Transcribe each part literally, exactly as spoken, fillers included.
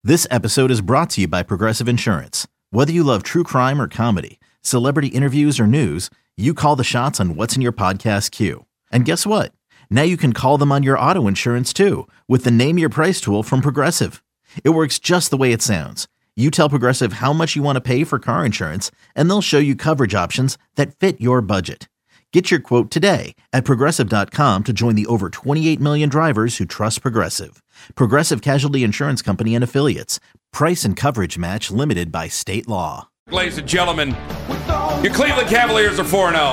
This episode is brought to you by Progressive Insurance. Whether you love true crime or comedy, celebrity interviews or news, you call the shots on what's in your podcast queue. And guess what? Now you can call them on your auto insurance too with the Name Your Price tool from Progressive. It works just the way it sounds. You tell Progressive how much you want to pay for car insurance, and they'll show you coverage options that fit your budget. Get your quote today at Progressive dot com to join the over twenty-eight million drivers who trust Progressive. Progressive Casualty Insurance Company and Affiliates. Price and coverage match limited by state law. Ladies and gentlemen, your Cleveland Cavaliers are four and oh.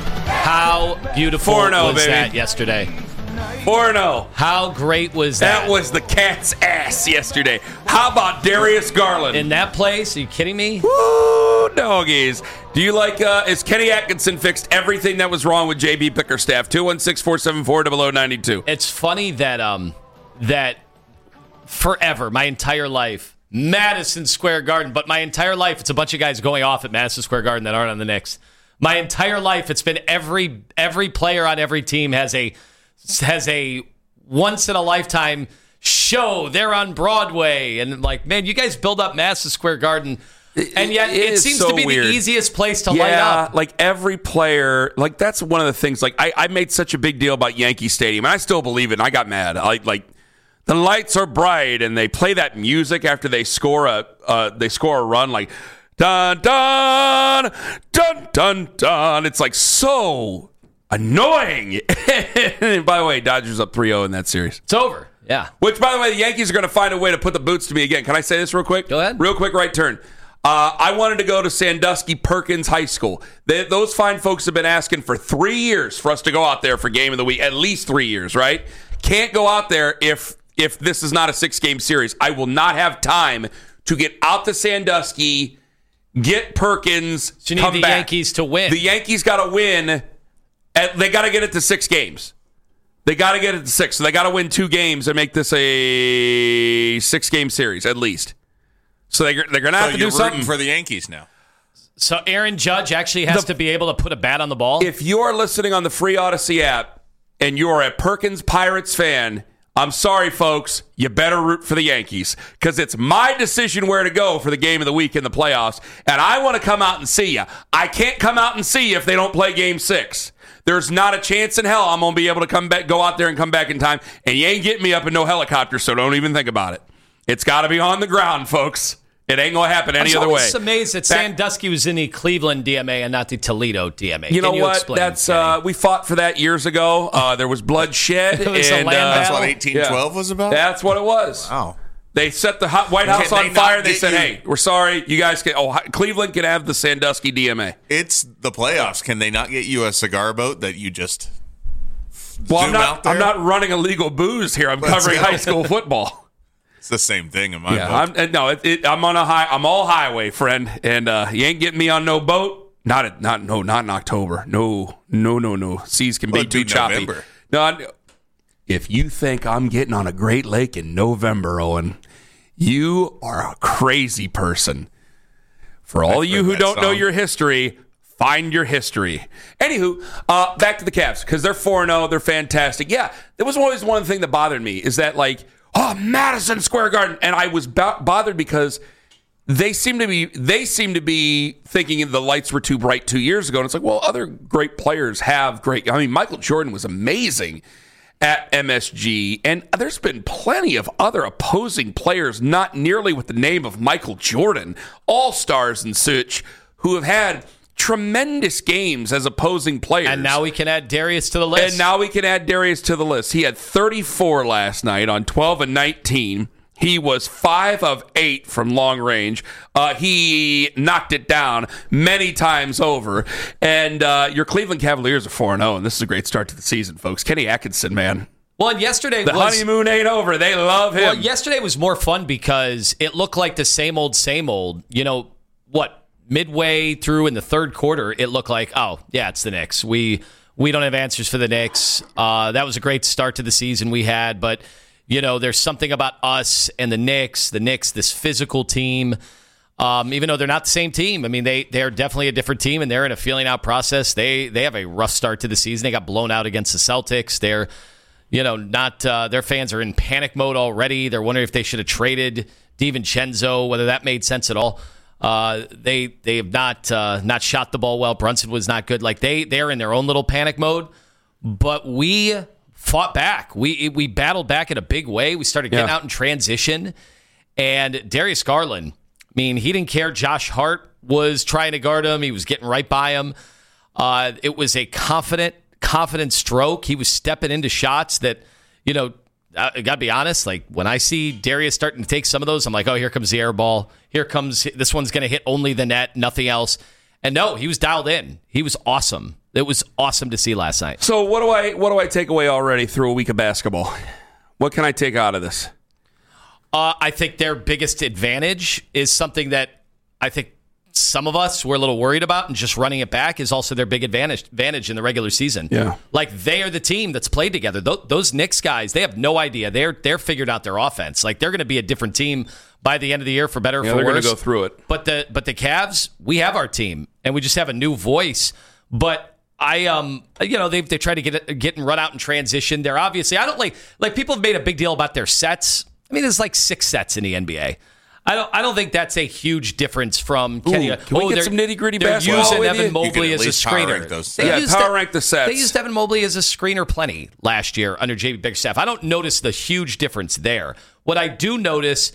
How beautiful four and oh, was baby. that yesterday? four and oh. How great was that? That was the cat's ass yesterday. How about Darius Garland? In that place? Are you kidding me? Woo, doggies. Do you like, uh, is Kenny Atkinson fixed everything that was wrong with J B Bickerstaff? two one six, four seven four, zero zero nine two. It's funny that, um, that forever, my entire life, Madison Square Garden, but my entire life, it's a bunch of guys going off at Madison Square Garden that aren't on the Knicks. My entire life, it's been every every player on every team has a has a once-in-a-lifetime show. They're on Broadway. And, like, man, you guys build up Madison Square Garden, and yet it, it seems so to be weird. The easiest place to yeah, light up. Like, every player, like, that's one of the things. Like, I, I made such a big deal about Yankee Stadium, and I still believe it, and I got mad. I, like, the lights are bright, and they play that music after they score a uh, they score a run, like, dun, dun, dun, dun, dun. It's, like, so annoying. And by the way, Dodgers up three oh in that series. It's over. Yeah. Which, by the way, the Yankees are going to find a way to put the boots to me again. Can I say this real quick? Go ahead. Real quick, right turn. Uh, I wanted to go to Sandusky Perkins High School. They, those fine folks have been asking for three years for us to go out there for Game of the Week. At least three years, right? Can't go out there if if this is not a six-game series. I will not have time to get out to Sandusky, get Perkins, so you need come the back. Yankees to win. The Yankees got to win. At, they got to get it to six games. They got to get it to six. So they got to win two games and make this a six-game series at least. So they, they're going to have so to you're do something rooting for the Yankees now. So Aaron Judge actually has The- to be able to put a bat on the ball? If you are listening on the free Odyssey app and you are a Perkins Pirates fan, I'm sorry, folks. You better root for the Yankees because it's my decision where to go for the game of the week in the playoffs, and I want to come out and see you. I can't come out and see you if they don't play Game Six. There's not a chance in hell I'm going to be able to come back, go out there and come back in time, and you ain't getting me up in no helicopter, so don't even think about it. It's got to be on the ground, folks. It ain't going to happen any other way. I'm amazed that Sandusky was in the Cleveland D M A and not the Toledo D M A. You know Can you what? Explain, That's uh, we fought for that years ago. Uh, there was bloodshed. It was a and, land uh, That's battle. what eighteen twelve Yeah. was about? That's what it was. Wow. They set the hot White House Can on they fire. not They get said, you- "Hey, we're sorry. You guys can. Oh, Cleveland can have the Sandusky D M A." It's the playoffs. Can they not get you a cigar boat that you just Well, I'm zoom not. out there? I'm not running illegal booze here. I'm Let's covering go. high school football. It's the same thing in my Yeah, book. I'm, uh, no, it, it, I'm on a high. I'm all highway, friend, and uh, you ain't getting me on no boat. Not at, not no, not in October. No, no, no, no. Seas can Well, be too do choppy. November. No, I- if you think I'm getting on a Great Lake in November, Owen, you are a crazy person. For all I've you heard who that don't know song. your history, find your history. Anywho, uh, back to the Cavs because they're four and oh. They're fantastic. Yeah, that was always one thing that bothered me is that, like, oh, Madison Square Garden. And I was bo- bothered because they seem to be they seem to be thinking the lights were too bright two years ago. And it's like, well, other great players have great. I mean, Michael Jordan was amazing at M S G, and there's been plenty of other opposing players, not nearly with the name of Michael Jordan, all-stars and such, who have had tremendous games as opposing players. And now we can add Darius to the list. And now we can add Darius to the list. He had thirty-four last night on twelve and nineteen. He was five of eight from long range. Uh, he knocked it down many times over. And uh, your Cleveland Cavaliers are four and oh, and this is a great start to the season, folks. Kenny Atkinson, man. Well, and yesterday The was... honeymoon ain't over. They love him. Well, yesterday was more fun because it looked like the same old, same old. You know, what, midway through in the third quarter, it looked like, oh, yeah, it's the Knicks. We we don't have answers for the Knicks. Uh, that was a great start to the season we had, but... You know, there's something about us and the Knicks, the Knicks, this physical team, um, even though they're not the same team. I mean, they, they're definitely a different team, and they're in a feeling out process. They they have a rough start to the season. They got blown out against the Celtics. They're, you know, not uh, their fans are in panic mode already. They're wondering if they should have traded DiVincenzo, whether that made sense at all. Uh, they they have not uh, not shot the ball well. Brunson was not good. Like they they're in their own little panic mode. But we fought back. We we battled back in a big way. We started getting yeah. out in transition. And Darius Garland, I mean, he didn't care. Josh Hart was trying to guard him. He was getting right by him. Uh, it was a confident, confident stroke. He was stepping into shots that, you know, I got to be honest, like when I see Darius starting to take some of those, I'm like, oh, here comes the air ball. Here comes, this one's going to hit only the net, nothing else. And no, he was dialed in. He was awesome. It was awesome to see last night. So what do I what do I take away already through a week of basketball? What can I take out of this? Uh, I think their biggest advantage is something that I think some of us were a little worried about, and just running it back is also their big advantage advantage in the regular season. Yeah. Like they are the team that's played together. Those, those Knicks guys, they have no idea. They're they're figured out their offense. Like they're going to be a different team by the end of the year, for better or yeah, for they're worse. They're going to go through it. But the but the Cavs, we have our team, and we just have a new voice. But I, um, you know, they they try to get it, get and run out in transition. They're obviously, I don't like like people have made a big deal about their sets. I mean, there's like six sets in the N B A. I don't. I don't think that's a huge difference from Kenny. Ooh, can we oh, get some nitty gritty They're basketball using with Evan you? Mobley You as can a at least power screener. rank those They Yeah, used power that- rank the sets. They used Evan Mobley as a screener plenty last year under J B Bickerstaff. I don't notice the huge difference there. What I do notice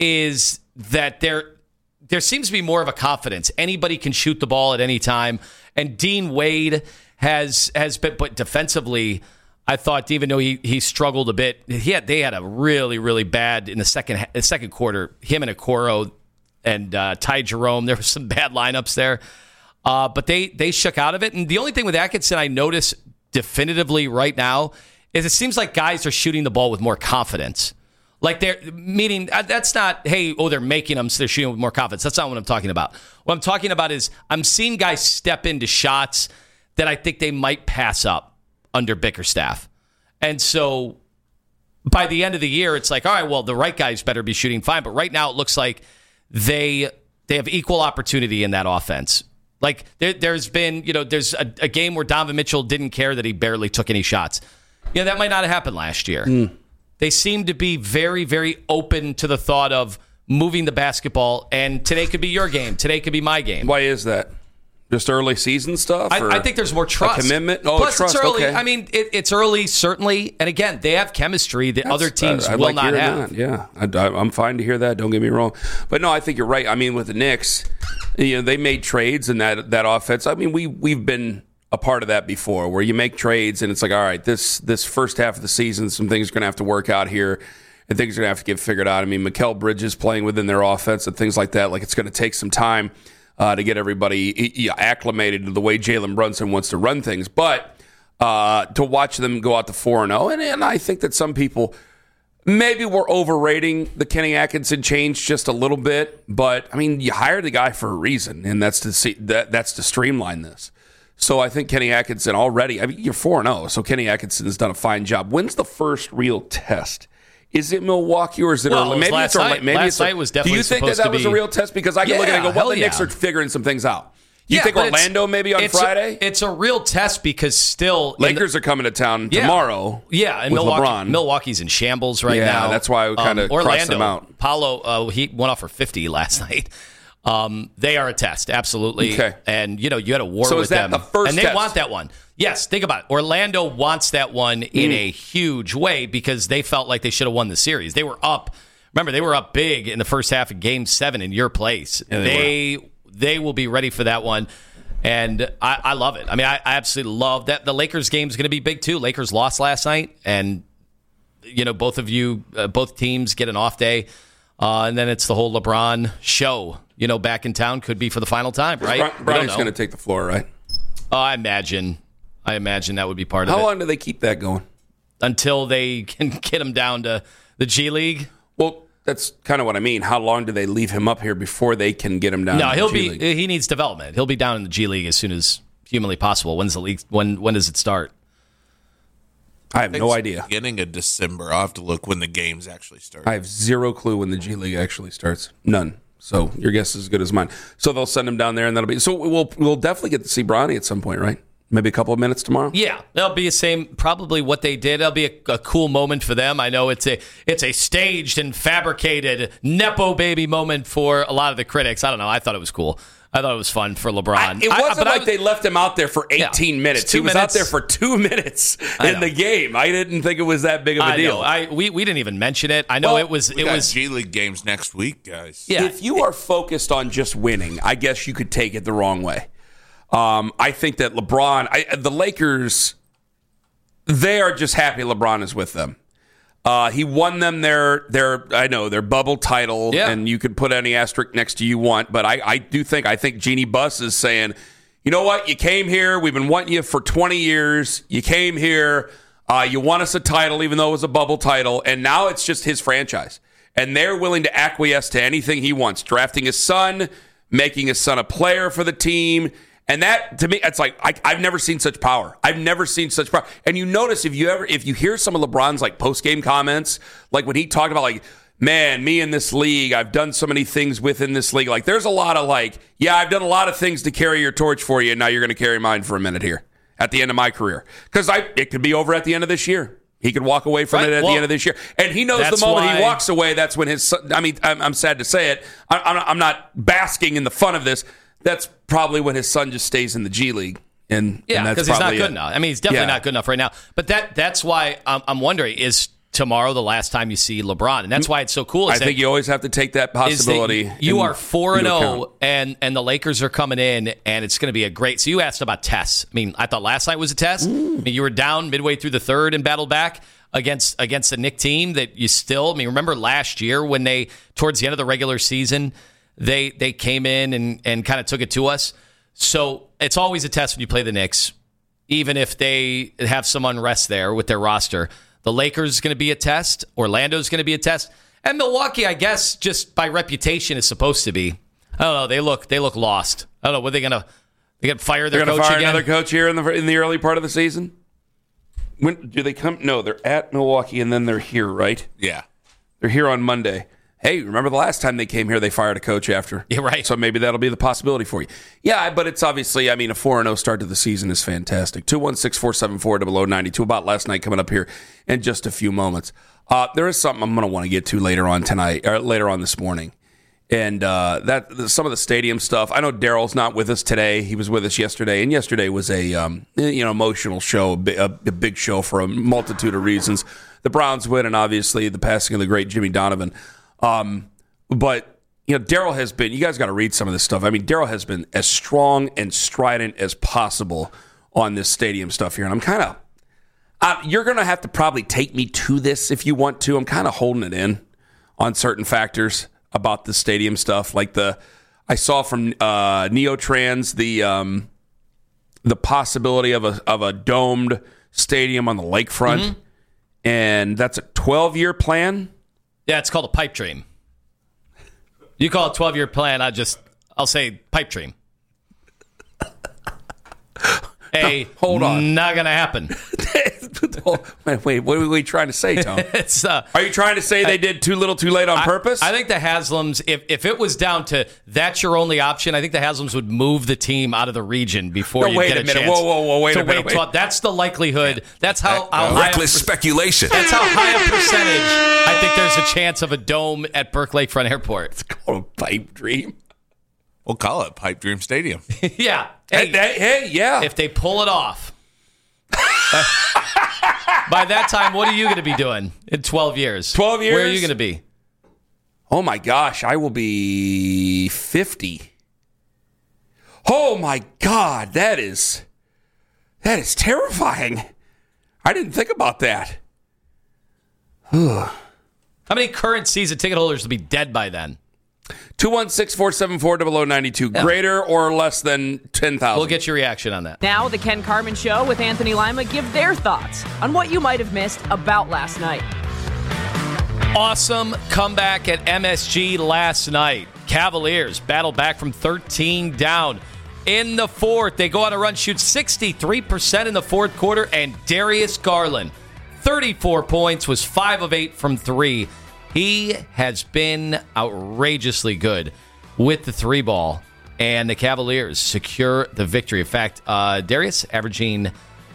is that there there seems to be more of a confidence. Anybody can shoot the ball at any time, and Dean Wade has has been, but defensively, I thought even though he, he struggled a bit, he had they had a really really bad in the second the second quarter. Him and Okoro and uh, Ty Jerome, there were some bad lineups there, uh, but they they shook out of it. And the only thing with Atkinson I notice definitively right now is it seems like guys are shooting the ball with more confidence. Like they're meaning that's not, hey, oh, they're making them, so they're shooting with more confidence. That's not what I'm talking about. What I'm talking about is I'm seeing guys step into shots that I think they might pass up under Bickerstaff. And so by the end of the year, it's like, all right, well, the right guys better be shooting fine. But right now it looks like they they have equal opportunity in that offense. Like there, there's been, you know, there's a, a game where Donovan Mitchell didn't care that he barely took any shots. Yeah, that might not have happened last year. Mm. They seem to be very, very open to the thought of moving the basketball, and today could be your game. Today could be my game. Why is that? Just early season stuff? I, I think there's more trust. A commitment? Oh, Plus, trust. it's early. Okay. I mean, it, it's early, certainly. And again, they have chemistry that That's, other teams I, will like not have. That. Yeah, I, I'm fine to hear that. Don't get me wrong. But no, I think you're right. I mean, with the Knicks, you know, they made trades in that that offense. I mean, we we've been a part of that before, where you make trades and it's like, all right, this this first half of the season, some things are going to have to work out here, and things are going to have to get figured out. I mean, Mikal Bridges playing within their offense and things like that. Like, it's going to take some time uh, to get everybody you know, acclimated to the way Jalen Brunson wants to run things. But uh, to watch them go out to four and oh, and and I think that some people maybe were overrating the Kenny Atkinson change just a little bit. But I mean, you hired the guy for a reason, and that's to see that that's to streamline this. So I think Kenny Atkinson already, I mean, you're four and oh, so Kenny Atkinson has done a fine job. When's the first real test? Is it Milwaukee or is it well, early? It Maybe last it's early. night. Maybe last it's night was definitely Do you think that supposed that to was be, a real test? Because I can yeah, look at it and go, well, the yeah. Knicks are figuring some things out. You yeah, think Orlando maybe on it's Friday? A, it's a real test because still... Lakers the, are coming to town yeah, tomorrow Yeah, and with Milwaukee, LeBron. Milwaukee's in shambles right yeah, now. Yeah, that's why we kind of um, crossed them out. Paolo, uh, he went off for fifty last night. Um, they are a test, absolutely. Okay. And, you know, you had a war so with is that them. the first and they test? want that one. Yes, think about it. Orlando wants that one mm. in a huge way because they felt like they should have won the series. They were up. Remember, they were up big in the first half of Game seven in your place. Yeah, they they, they will be ready for that one. And I, I love it. I mean, I, I absolutely love that. The Lakers game is going to be big, too. Lakers lost last night. And, you know, both of you, uh, both teams get an off day. Uh, and then it's the whole LeBron show, you know, back in town. Could be for the final time, right? Bronny's going to take the floor, right? Uh, I imagine. I imagine that would be part of How it. How long do they keep that going? Until they can get him down to the G League. Well, that's kind of what I mean. How long do they leave him up here before they can get him down? No, to he'll the G be. League? He needs development. He'll be down in the G League as soon as humanly possible. When's the league? When when does it start? I have no idea. Beginning of December. I'll have to look when the games actually start. I have zero clue when the G League actually starts. None. So your guess is as good as mine. So they'll send him down there, and that'll be. So we'll we'll definitely get to see Bronny at some point, right? maybe a couple of minutes tomorrow. Yeah, that'll be the same, probably what they did. That'll be a, a cool moment for them. I know it's a it's a staged and fabricated Nepo baby moment for a lot of the critics. I don't know. I thought it was cool. I thought it was fun for LeBron. I, it wasn't I, like I, they left him out there for eighteen yeah, minutes. He was minutes. out there for two minutes in the game. I didn't think it was that big of a I deal. Know. I we, we didn't even mention it. I know well, it was we it got was G League games next week, guys. Yeah. If you are focused on just winning, I guess you could take it the wrong way. Um, I think that LeBron, I, the Lakers, they are just happy LeBron is with them. Uh, he won them their their I know their bubble title, yeah. and you could put any asterisk next to you want, but I, I do think I think Jeannie Buss is saying, you know what, you came here, we've been wanting you for twenty years, you came here, uh, you won us a title, even though it was a bubble title, and now it's just his franchise, and they're willing to acquiesce to anything he wants, drafting his son, making his son a player for the team. And that, to me, it's like, I, I've never seen such power. I've never seen such power. And you notice if you ever, if you hear some of LeBron's like post-game comments, like when he talked about like, man, me in this league, I've done so many things within this league. Like there's a lot of like, yeah, I've done a lot of things to carry your torch for you, and now you're going to carry mine for a minute here at the end of my career. Because I, it could be over at the end of this year. He could walk away from right. it at well, the end of this year. And he knows the moment why, he walks away, that's when his son, I mean, I'm, I'm sad to say it. I, I'm, I'm not basking in the fun of this. That's probably when his son just stays in the G League. And, yeah, because he's not good it. enough. I mean, he's definitely yeah. not good enough right now. But that that's why I'm, I'm wondering, is tomorrow the last time you see LeBron? And that's why it's so cool. I think you always have to take that possibility. That you in, are four and oh, and and the Lakers are coming in, and it's going to be a great. So you asked about tests. I mean, I thought last night was a test. Mm. I mean, you were down midway through the third and battled back against against a Knick team that you still. I mean, remember last year when they towards the end of the regular season, they they came in and and kind of took it to us. So it's always a test when you play the Knicks, even if they have some unrest there with their roster. The Lakers is going to be a test. Orlando's going to be a test. And Milwaukee, I guess, just by reputation, is supposed to be. I don't know. They look they look lost. I don't know. Were they going to they going to fire their they're coach gonna fire again? Another coach here in the in the early part of the season? When do they come? No, they're at Milwaukee, and then they're here, right? Yeah. They're here on Monday. Hey, remember the last time they came here, they fired a coach after. Yeah, right. So maybe that'll be the possibility for you. Yeah, but it's obviously, I mean, a four and oh start to the season is fantastic. two one six, four seven four, zero zero nine two, about last night coming up here in just a few moments. Uh, there is something I'm going to want to get to later on tonight, or later on this morning. And uh, that some of the stadium stuff. I know Daryl's not with us today. He was with us yesterday, and yesterday was a um, you know emotional show, a big, a big show for a multitude of reasons. The Browns win, and obviously the passing of the great Jimmy Donovan. Um, but, you know, Daryl has been, you guys got to read some of this stuff. I mean, Daryl has been as strong and strident as possible on this stadium stuff here. And I'm kind of, uh, you're going to have to probably take me to this if you want to. I'm kind of holding it in on certain factors about the stadium stuff. Like the, I saw from uh, Neotrans, the, um, the possibility of a, of a domed stadium on the lakefront. Mm-hmm. And that's a twelve-year plan. Yeah, it's called a pipe dream. You call it twelve-year plan, I just, I'll say pipe dream. Hey, no, hold on. Not going to happen. wait, wait, what are we trying to say, Tom? it's, uh, are you trying to say they did too little too late on I, purpose? I think the Haslams, if, if it was down to that's your only option, I think the Haslams would move the team out of the region before no, you wait get a, a minute. chance. Whoa, whoa, whoa, wait to a minute. Wait. Wait. That's the likelihood. That's how, how uh, high reckless a, speculation. That's how high a percentage I think there's a chance of a dome at Burke Lakefront Airport. It's called a pipe dream. We'll call it Pipe Dream Stadium. yeah. Hey, hey, hey, yeah. If they pull it off. By that time, what are you going to be doing in twelve years? twelve years? Where are you going to be? Oh, my gosh. I will be fifty. Oh, my God. That is, that is terrifying. I didn't think about that. How many current season ticket holders will be dead by then? two one six, four seven four, zero zero nine two. Yeah. Greater or less than ten thousand. We'll get your reaction on that. Now, the Ken Carman Show with Anthony Lima give their thoughts on what you might have missed about last night. Awesome comeback at M S G last night. Cavaliers battle back from thirteen down in the fourth. They go on a run, shoot sixty-three percent in the fourth quarter, and Darius Garland, thirty-four points, was five of eight from three. He has been outrageously good with the three ball. and the Cavaliers secure the victory. In fact, uh, Darius averaging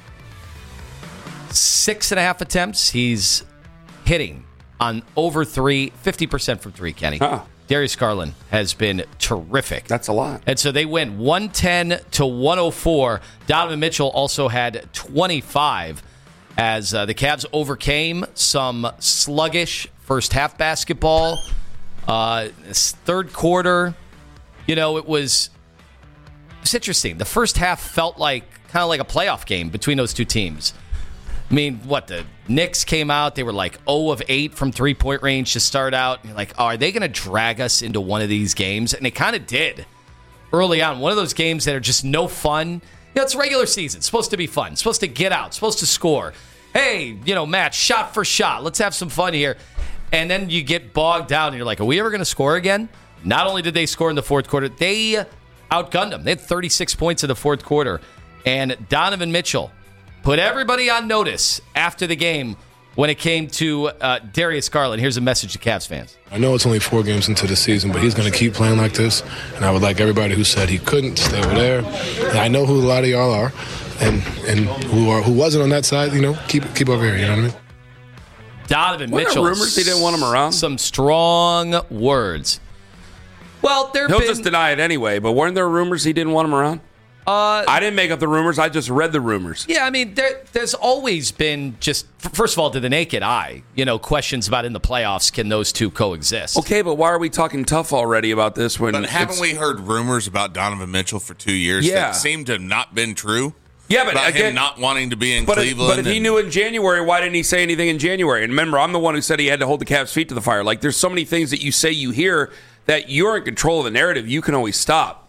six and a half attempts. He's hitting on over three, fifty percent from three, Kenny. Huh. Darius Garland has been terrific. That's a lot. And so they win one ten to one oh four. Donovan Mitchell also had twenty-five as uh, the Cavs overcame some sluggish first half basketball. Uh, this third quarter, you know, it was it's interesting. The first half felt like kind of like a playoff game between those two teams. I mean, what, the Knicks came out, they were like zero of eight from three-point range to start out. And you're like, oh, are they going to drag us into one of these games? And they kind of did early on. One of those games that are just no fun. You know, it's regular season. It's supposed to be fun. It's supposed to get out. It's supposed to score. Hey, you know, match shot for shot. Let's have some fun here. And then you get bogged down, and you're like, are we ever going to score again? Not only did they score in the fourth quarter, they outgunned them. They had thirty-six points in the fourth quarter. And Donovan Mitchell put everybody on notice after the game when it came to uh, Darius Garland. Here's a message to Cavs fans. I know it's only four games into the season, but he's going to keep playing like this. And I would like everybody who said he couldn't stay over there. And I know who a lot of y'all are, and and who are who wasn't on that side. You know, keep keep over here. You know what I mean? Donovan Weren't Mitchell. there rumors he didn't want him around? Some strong words. Well, there He'll been, just deny it anyway. But weren't there rumors he didn't want him around? Uh, I didn't make up the rumors. I just read the rumors. Yeah, I mean, there, there's always been just, first of all, to the naked eye, you know, questions about in the playoffs, can those two coexist? Okay, but why are we talking tough already about this? When But haven't it's- we heard rumors about Donovan Mitchell for two years Yeah. that seem to have not been true? Yeah, but about again, him not wanting to be in but, Cleveland. but if he and- knew in January, why didn't he say anything in January? And remember, I'm the one who said he had to hold the Cavs' feet to the fire. Like, there's so many things that you say you hear that you're in control of the narrative. You can always stop.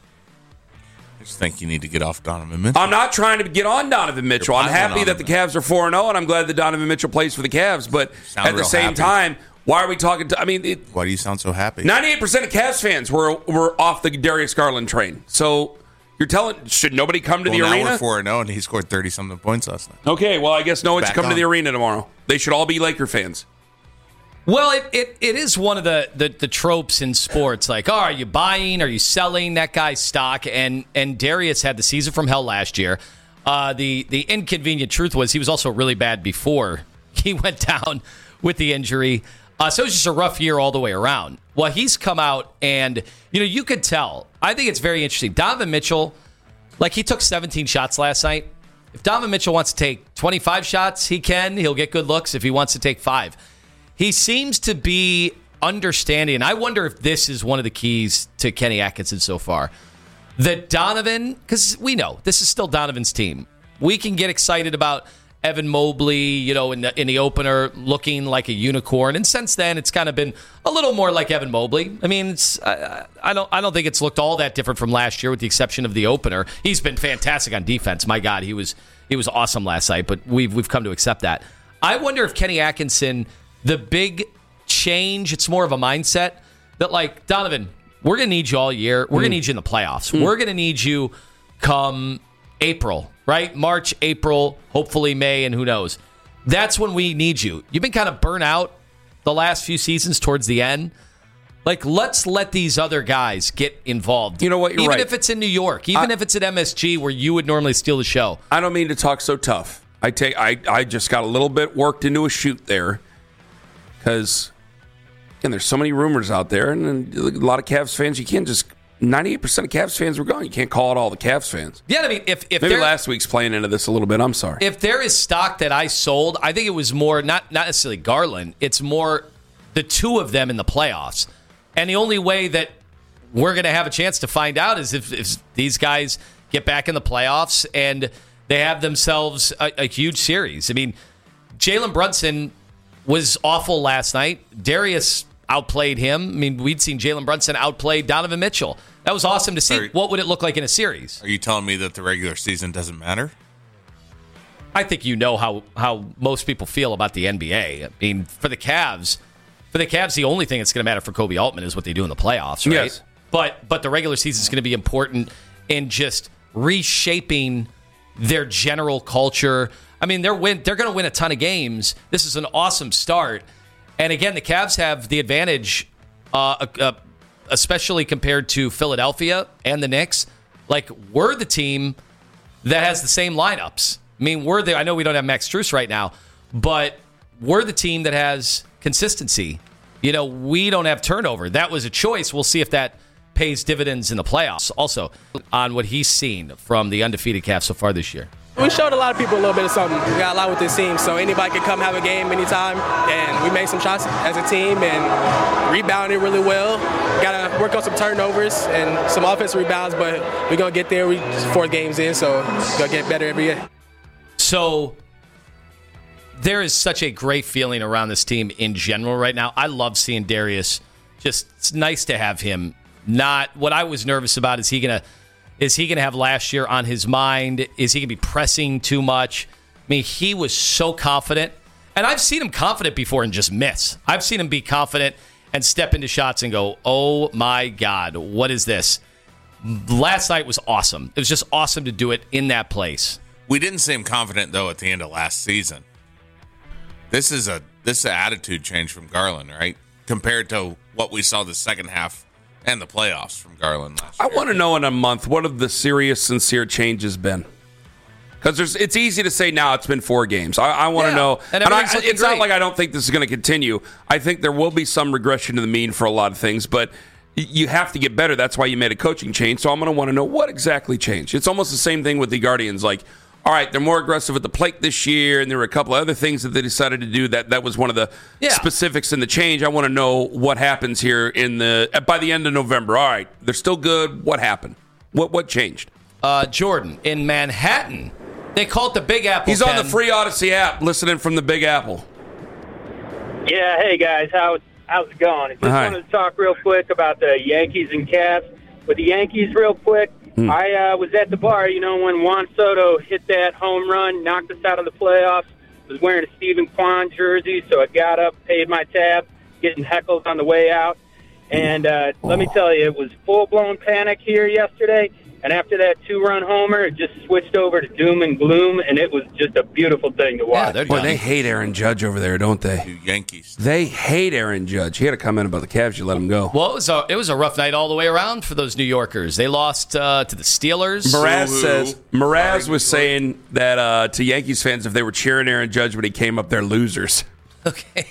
I just think you need to get off Donovan Mitchell. I'm not trying to get on Donovan Mitchell. I'm piling happy on that him. the Cavs are four and oh, and I'm glad that Donovan Mitchell plays for the Cavs. But Sound at the real same happy. time, why are we talking to... I mean, it, Why do you sound so happy? ninety-eight percent of Cavs fans were were off the Darius Garland train. So you're telling... Should nobody come to well, the now arena? we're four and oh, and he scored thirty-something points last night. Okay, well, I guess no one should Back come to on. the arena tomorrow. They should all be Laker fans. Well, it, it, it is one of the, the, the tropes in sports. Like, oh, are you buying? Are you selling that guy's stock? And and Darius had the season from hell last year. Uh, the, the inconvenient truth was he was also really bad before he went down with the injury. Uh, so it was just a rough year all the way around. Well, he's come out and, you know, you could tell. I think it's very interesting. Donovan Mitchell, like he took seventeen shots last night. If Donovan Mitchell wants to take twenty-five shots, he can. He'll get good looks if he wants to take five. He seems to be understanding, and I wonder if this is one of the keys to Kenny Atkinson so far, that Donovan, because we know this is still Donovan's team. We can get excited about Evan Mobley, you know, in the, in the opener looking like a unicorn, and since then it's kind of been a little more like Evan Mobley. I mean, it's, I, I don't I don't think it's looked all that different from last year, with the exception of the opener. He's been fantastic on defense. My God, he was he was awesome last night. But we've we've come to accept that. I wonder if Kenny Atkinson, the big change, it's more of a mindset that, like, Donovan, we're going to need you all year. We're mm. going to need you in the playoffs. Mm. We're going to need you come April, right? March, April, hopefully May, and who knows. That's when we need you. You've been kind of burnt out the last few seasons towards the end. Like, let's let these other guys get involved. You know what? You're even right. if it's in New York, even I, if it's at M S G where you would normally steal the show. I don't mean to talk so tough. I take. I, I just got a little bit worked into a shoot there. Because, again, there's so many rumors out there, and a lot of Cavs fans, you can't just... ninety-eight percent of Cavs fans were gone. You can't call it all the Cavs fans. Yeah, I mean, if, if Maybe there, last week's playing into this a little bit. I'm sorry. If there is stock that I sold, I think it was more, not, not necessarily Garland, it's more the two of them in the playoffs. And the only way that we're going to have a chance to find out is if, if these guys get back in the playoffs and they have themselves a, a huge series. I mean, Jalen Brunson was awful last night. Darius outplayed him. I mean, we'd seen Jalen Brunson outplay Donovan Mitchell. That was awesome to see. Are, what would it look like in a series? Are you telling me that the regular season doesn't matter? I think you know how, how most people feel about the N B A. I mean, for the Cavs, for the Cavs, the only thing that's going to matter for Kobe Altman is what they do in the playoffs, right? Yes. But but the regular season is going to be important in just reshaping their general culture. I mean, they're win they're going to win a ton of games. This is an awesome start. And again, the Cavs have the advantage uh, uh, especially compared to Philadelphia and the Knicks. Like, we're the team that has the same lineups. I mean, we're the, I know we don't have Max Strus right now, but we're the team that has consistency. You know, we don't have turnover. That was a choice. We'll see if that pays dividends in the playoffs. Also, on what he's seen from the undefeated Cavs so far this year. We showed a lot of people a little bit of something. We got a lot with this team, so anybody can come have a game anytime. And we made some shots as a team and rebounded really well. Got to work on some turnovers and some offensive rebounds, but we're going to get there. We four games in, so we're going to get better every year. So there is such a great feeling around this team in general right now. I love seeing Darius. Just, it's nice to have him. Not what I was nervous about is he going to Is he going to have last year on his mind? Is he going to be pressing too much? I mean, he was so confident. And I've seen him confident before and just miss. I've seen him be confident and step into shots and go, oh, my God, what is this? Last night was awesome. It was just awesome to do it in that place. We didn't see him confident, though, at the end of last season. This is a this is an attitude change from Garland, right? Compared to what we saw the second half and the playoffs from Garland last year. I want to know in a month, what have the serious, sincere changes been? Because there's, it's easy to say now it's been four games. I, I want to Yeah, know. and And I, everything's looking it's not great. like I don't think this is going to continue. I think there will be some regression to the mean for a lot of things, but y- you have to get better. That's why you made a coaching change. So I'm going to want to know what exactly changed. It's almost the same thing with the Guardians. Like, all right, they're more aggressive at the plate this year, and there were a couple of other things that they decided to do. That that was one of the Yeah. specifics in the change. I want to know what happens here in the by the end of November. All right, they're still good. What happened? What what changed? Uh, Jordan, in Manhattan, they call it the Big Apple. He's on the Ken. free Odyssey app, listening from the Big Apple. Yeah, hey guys, how's how's it going? I just Hi. wanted to talk real quick about the Yankees and Cavs. With the Yankees, real quick, Hmm. I uh, was at the bar, you know, when Juan Soto hit that home run, knocked us out of the playoffs. Was wearing a Stephen Kwan jersey, so I got up, paid my tab, getting heckled on the way out. And uh, let me tell you, it was full-blown panic here yesterday. And after that two-run homer, it just switched over to doom and gloom, and it was just a beautiful thing to Yeah, watch. they're Boy, done. they hate Aaron Judge over there, don't they? You Yankees. They hate Aaron Judge. He had a comment about the Cavs. You let him go. Well, it was a it was a rough night all the way around for those New Yorkers. They lost uh, to the Steelers. Mraz Boo-hoo. says Mraz was saying that uh, to Yankees fans, if they were cheering Aaron Judge when he came up, they're losers. Okay.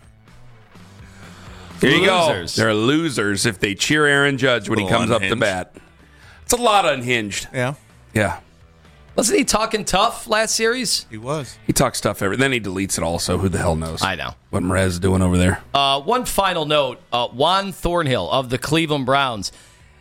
Here you Losers. go. They're losers if they cheer Aaron Judge when he Little comes up to unhinged. bat. It's a lot unhinged. Yeah, Yeah. Wasn't he talking tough last series? he was. He talks stuff every then he deletes it also. Who the hell knows? I know. What Mraz is doing over there. Uh, one final note. Uh, Juan Thornhill of the Cleveland Browns.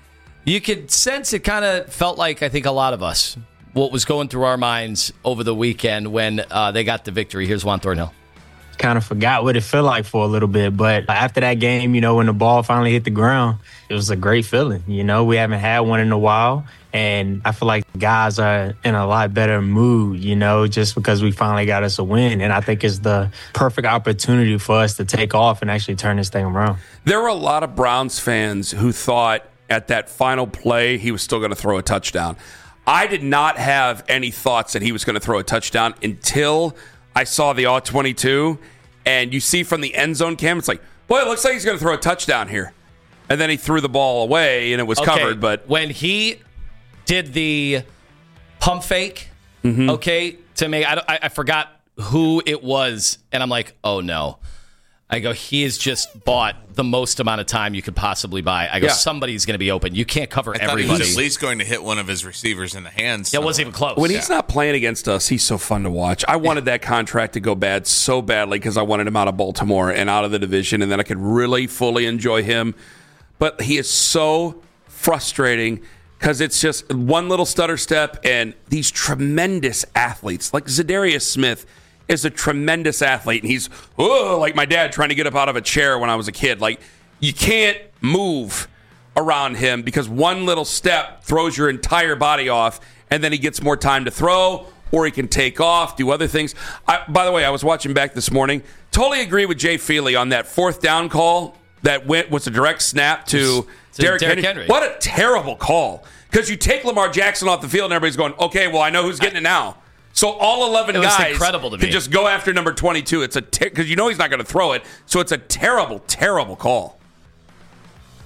You could sense it kind of felt like, I think, a lot of us, what was going through our minds over the weekend when uh, they got the victory. Here's Juan Thornhill. Kind of forgot what it felt like for a little bit. But after that game, you know, when the ball finally hit the ground, it was a great feeling. You know, we haven't had one in a while. And I feel like guys are in a lot better mood, you know, just because we finally got us a win. And I think it's the perfect opportunity for us to take off and actually turn this thing around. There were a lot of Browns fans who thought at that final play he was still going to throw a touchdown. I did not have any thoughts that he was going to throw a touchdown until I saw the all twenty-two, and you see from the end zone cam, it's like, boy, it looks like he's going to throw a touchdown here. And then he threw the ball away, and it was Okay, covered. But when he did the pump fake, Mm-hmm. okay, to me, I, don't- I, I forgot who it was, and I'm like, oh no. I go, he has just bought the most amount of time you could possibly buy. I go, Yeah. somebody's going to be open. You can't cover I thought he everybody. was at least going to hit one of his receivers in the hands. It wasn't even close. when he's not playing against us, he's so fun to watch. I wanted that contract to go bad so badly because I wanted him out of Baltimore and out of the division, and then I could really fully enjoy him. But he is so frustrating because it's just one little stutter step, and these tremendous athletes like Zadarius Smith is a tremendous athlete, and he's oh, like my dad trying to get up out of a chair when I was a kid. Like, you can't move around him because one little step throws your entire body off, and then he gets more time to throw, or he can take off, do other things. I, by the way, I was watching back this morning. Totally agree with Jay Feely on that fourth down call that went was a direct snap to To Derrick Derrick Henry. Henry. What a terrible call. Because you take Lamar Jackson off the field, and everybody's going, okay, well, I know who's getting it now. So all eleven It was guys incredible to can me. just go after number twenty-two. It's a because you know he's not going to throw it, so it's a terrible, terrible call.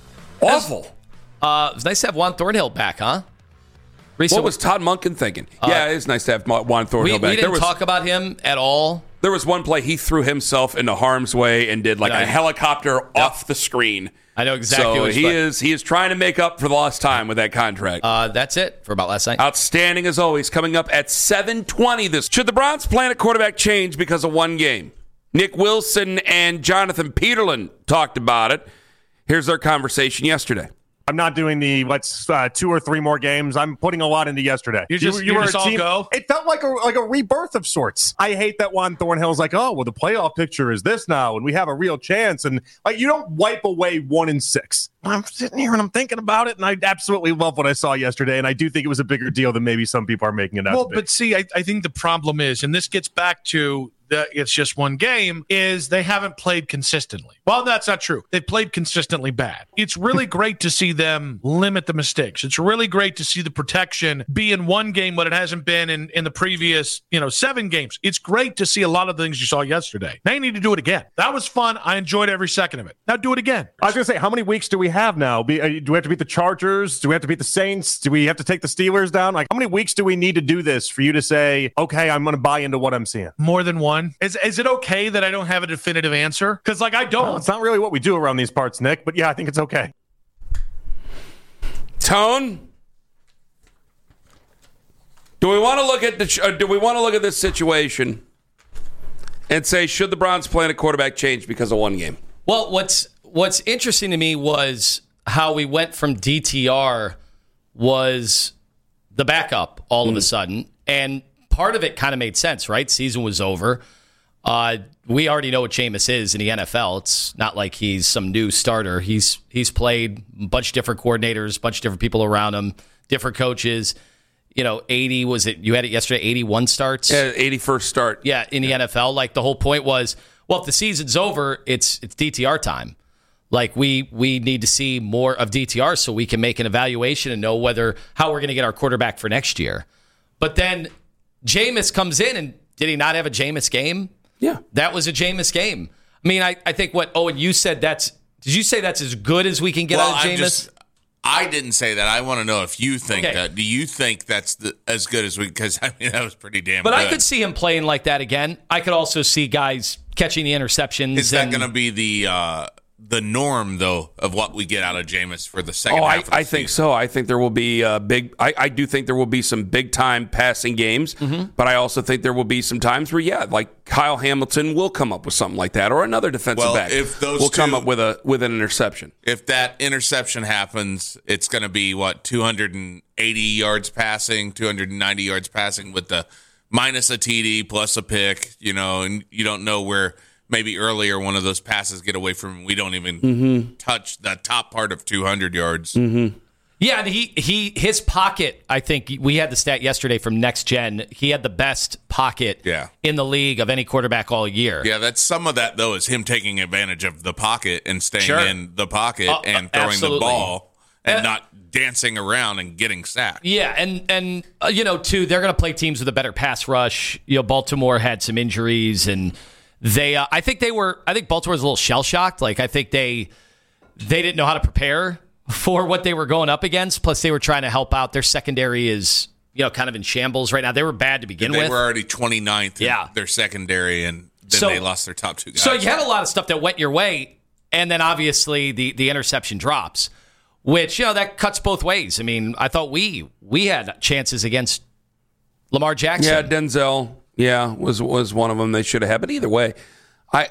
Awful. Uh, it was nice to have Juan Thornhill back, huh? Recently, what was Todd Monken thinking? Uh, yeah, it is nice to have Juan Thornhill we, back. We didn't there was, talk about him at all. There was one play he threw himself into harm's way and did like I, a helicopter yep. off the screen. I know exactly. So what he is he is trying to make up for the lost time with that contract. Uh, that's it for about last night. Outstanding as always. Coming up at seven twenty. This should the Browns plan a quarterback change because of one game? Nick Wilson and Jonathan Peterlin talked about it. Here's their conversation yesterday. I'm not doing the let's uh, two or three more games. I'm putting a lot into yesterday. You just, you, you were just a team, all go? It felt like a like a rebirth of sorts. I hate that Juan Thornhill's like, oh, well, the playoff picture is this now, and we have a real chance. And like, you don't wipe away one in six. I'm sitting here and I'm thinking about it, and I absolutely love what I saw yesterday. And I do think it was a bigger deal than maybe some people are making it out. Well, to be. but see, I, I think the problem is, and this gets back to the, it's just one game, is they haven't played consistently. Well, that's not true. They played consistently bad. It's really great to see them limit the mistakes. It's really great to see the protection be in one game what it hasn't been in, in the previous, you know, seven games. It's great to see a lot of the things you saw yesterday. Now you need to do it again. That was fun. I enjoyed every second of it. Now do it again. I was going to say, how many weeks do we have now? Be, uh, do we have to beat the Chargers? Do we have to beat the Saints? Do we have to take the Steelers down? Like, how many weeks do we need to do this for you to say, okay, I'm going to buy into what I'm seeing? More than one. Is is it okay that I don't have a definitive answer? Because, like, I don't. Well, it's not really what we do around these parts, Nick, but yeah, I think it's okay. Tone, do we want to look at the? Uh, do we want to look at this situation and say, should the Browns plan a quarterback change because of one game? Well, what's what's interesting to me was how we went from D T R was the backup all mm. of a sudden, and part of it kind of made sense, right? Season was over. Uh, we already know what Jameis is in the N F L. It's not like he's some new starter. He's he's played a bunch of different coordinators, a bunch of different people around him, different coaches. You know, eighty, was it, you had it yesterday, eighty-one starts? Yeah, eighty-first start. Yeah, in the yeah. N F L. Like, the whole point was, well, if the season's over, it's it's D T R time. Like, we we need to see more of D T R so we can make an evaluation and know whether how we're going to get our quarterback for next year. But then Jameis comes in, and did he not have a Jameis game? Yeah. That was a Jameis game. I mean, I, I think what, Owen, you said that's, did you say that's as good as we can get well, out of Jameis? Just, I didn't say that. I want to know if you think okay. that. Do you think that's the, as good as we, because, I mean, that was pretty damn but good. But I could see him playing like that again. I could also see guys catching the interceptions. Is that going to be the, uh, the norm, though, of what we get out of Jameis for the second oh, half I, of the I season? think so. I think there will be uh, big. I, I do think there will be some big time passing games, mm-hmm. but I also think there will be some times where, yeah, like Kyle Hamilton will come up with something like that, or another defensive well, back if those will two, come up with a with an interception. If that interception happens, it's going to be what two hundred eighty yards passing, two hundred ninety yards passing with the minus a T D plus a pick, you know, and you don't know where. Maybe earlier one of those passes get away from him. We don't even mm-hmm. touch the top part of two hundred yards. Mm-hmm. Yeah, and he, he his pocket, I think, we had the stat yesterday from Next Gen. He had the best pocket yeah. in the league of any quarterback all year. Yeah, that's some of that, though, is him taking advantage of the pocket and staying sure. in the pocket uh, and throwing absolutely. the ball and uh, not dancing around and getting sacked. Yeah, and, and uh, you know, too, they're going to play teams with a better pass rush. You know, Baltimore had some injuries, and They, uh, I think they were. I think Baltimore was a little shell shocked. Like, I think they, they didn't know how to prepare for what they were going up against. Plus, they were trying to help out. Their secondary is, you know, kind of in shambles right now. They were bad to begin they with. They were already twenty-ninth in yeah. their secondary, and then so, they lost their top two guys. So you had a lot of stuff that went your way, and then obviously the the interception drops, which, you know, that cuts both ways. I mean, I thought we we had chances against Lamar Jackson. Yeah, Denzel. Yeah, was was one of them they should have had. But either way, I,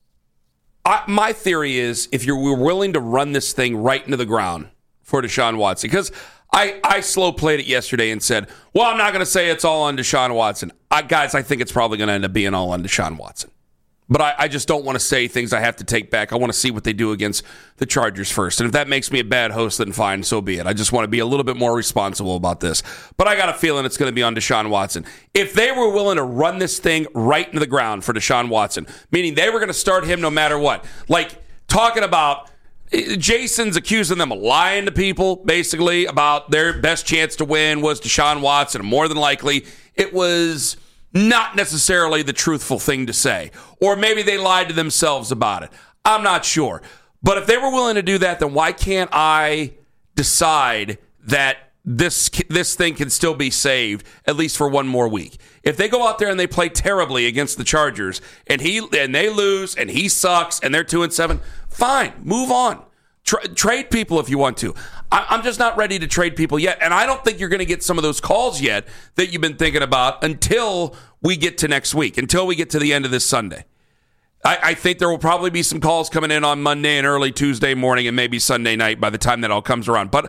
I my theory is if you were willing to run this thing right into the ground for Deshaun Watson, because I, I slow played it yesterday and said, well, I'm not going to say it's all on Deshaun Watson. I, guys, I think it's probably going to end up being all on Deshaun Watson. But I, I just don't want to say things I have to take back. I want to see what they do against the Chargers first. And if that makes me a bad host, then fine, so be it. I just want to be a little bit more responsible about this. But I got a feeling it's going to be on Deshaun Watson. If they were willing to run this thing right into the ground for Deshaun Watson, meaning they were going to start him no matter what, like talking about Jason's accusing them of lying to people, basically, about their best chance to win was Deshaun Watson. More than likely, it was not necessarily the truthful thing to say. Or maybe they lied to themselves about it. I'm not sure. But if they were willing to do that, then why can't I decide that this this thing can still be saved at least for one more week? If they go out there and they play terribly against the Chargers and he and they lose and he sucks and they're two and seven, fine, move on. Tra- trade people if you want to. I- I'm just not ready to trade people yet, and I don't think you're going to get some of those calls yet that you've been thinking about until we get to next week, until we get to the end of this Sunday. I, I think there will probably be some calls coming in on Monday and early Tuesday morning and maybe Sunday night by the time that all comes around. But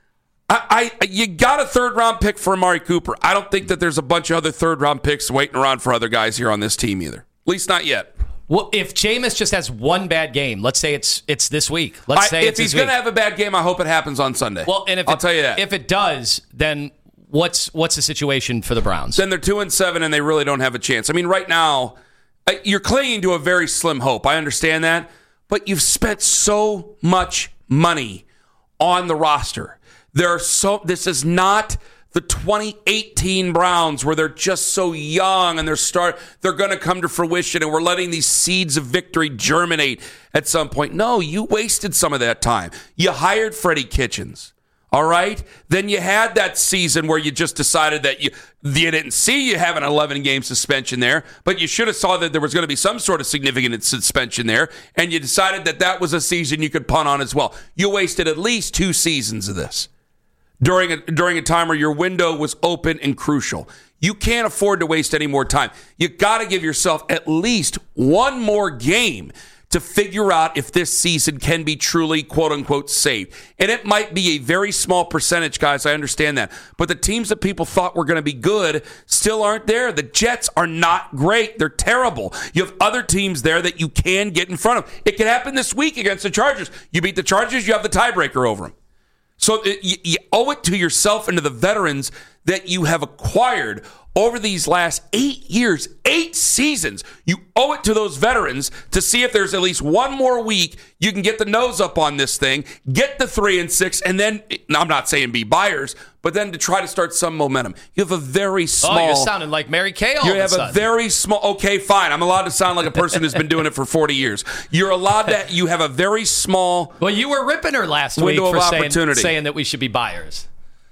I, I you got a third-round pick for Amari Cooper. I don't think that there's a bunch of other third-round picks waiting around for other guys here on this team either. At least not yet. Well, if Jameis just has one bad game, let's say it's it's this week. Let's say I, if it's he's going to have a bad game, I hope it happens on Sunday. Well, and if I'll it, tell you that. If it does, then what's what's the situation for the Browns? Then they're two and seven, and they really don't have a chance. I mean, right now, you're clinging to a very slim hope. I understand that, but you've spent so much money on the roster. There are so. This is not the twenty eighteen Browns where they're just so young and they're start they're going to come to fruition and we're letting these seeds of victory germinate at some point. No, you wasted some of that time. You hired Freddie Kitchens. All right? Then you had that season where you just decided that you you didn't see you have an eleven-game suspension there, but you should have saw that there was going to be some sort of significant suspension there, and you decided that that was a season you could punt on as well. You wasted at least two seasons of this. During a, during a time where your window was open and crucial. You can't afford to waste any more time. You got to give yourself at least one more game to figure out if this season can be truly, quote-unquote, saved. And it might be a very small percentage, guys. I understand that. But the teams that people thought were going to be good still aren't there. The Jets are not great. They're terrible. You have other teams there that you can get in front of. It can happen this week against the Chargers. You beat the Chargers, you have the tiebreaker over them. So you, you owe it to yourself and to the veterans that you have acquired over these last eight years, eight seasons. You owe it to those veterans to see if there's at least one more week you can get the nose up on this thing, get the three and six, and then, I'm not saying be buyers, but then to try to start some momentum. You have a very small... Oh, you're sounding like Mary Kay all You of a have sudden. a very small... Okay, fine. I'm allowed to sound like a person who's been doing it for forty years. You're allowed to... You have a very small... Well, you were ripping her last week window for of saying, opportunity. saying that we should be buyers.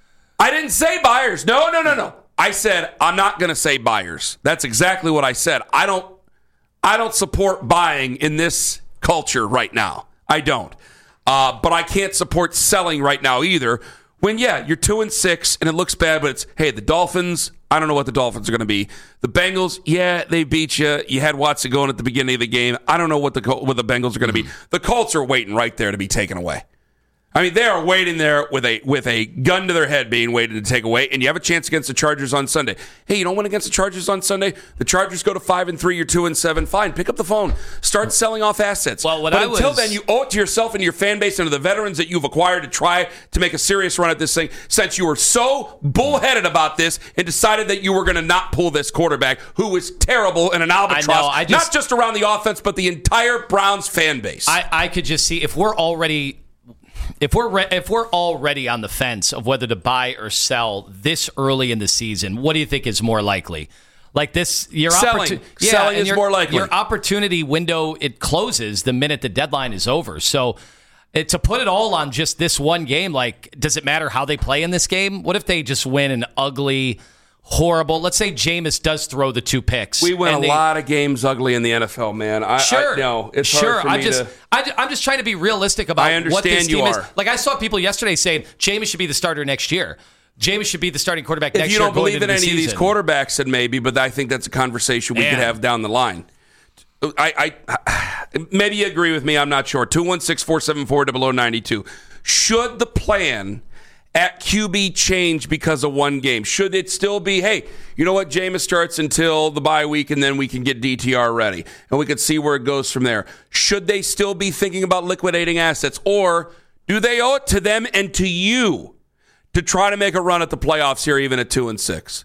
I didn't say buyers. No, no, no, no. I said I'm not going to say buyers. That's exactly what I said. I don't I don't support buying in this culture right now. I don't. Uh, but I can't support selling right now either. When, yeah, you're two and six and it looks bad, but it's, hey, the Dolphins, I don't know what the Dolphins are going to be. The Bengals, yeah, they beat you. You had Watson going at the beginning of the game. I don't know what the what the Bengals are going to be. The Colts are waiting right there to be taken away. I mean, they are waiting there with a with a gun to their head being waited to take away, and you have a chance against the Chargers on Sunday. Hey, you don't win against the Chargers on Sunday? The Chargers go to five and three, you're two and seven. Fine, pick up the phone. Start selling off assets. Well, what but I until was... then, you owe it to yourself and your fan base and to the veterans that you've acquired to try to make a serious run at this thing, since you were so bullheaded about this and decided that you were going to not pull this quarterback who was terrible and an albatross, I know, I just, not just around the offense, but the entire Browns fan base. I, I could just see if we're already... If we're re- if we're already on the fence of whether to buy or sell this early in the season, what do you think is more likely? Like this, your selling, opportu- yeah, selling and is your, more likely. Your opportunity window, it closes the minute the deadline is over. So it, to put it all on just this one game, like, does it matter how they play in this game? What if they just win an ugly, horrible? Let's say Jameis does throw the two picks. We win a they, lot of games ugly in the N F L, man. I, Sure, I, no, it's sure. hard for me I just, to. I, I'm just trying to be realistic about I understand what this you team are. is. Like I saw people yesterday saying Jameis should be the starter next year. Jameis should be the starting quarterback If next you year. don't going believe in into any the of these season. quarterbacks, then maybe, but I think that's a conversation we Man. could have down the line. I, I maybe you agree with me. I'm not sure. two one six, four seven four, zero zero nine two. Should the plan at Q B change because of one game? Should it still be, hey, you know what, Jameis starts until the bye week and then we can get D T R ready and we can see where it goes from there? Should they still be thinking about liquidating assets, or do they owe it to them and to you to try to make a run at the playoffs here even at two and six?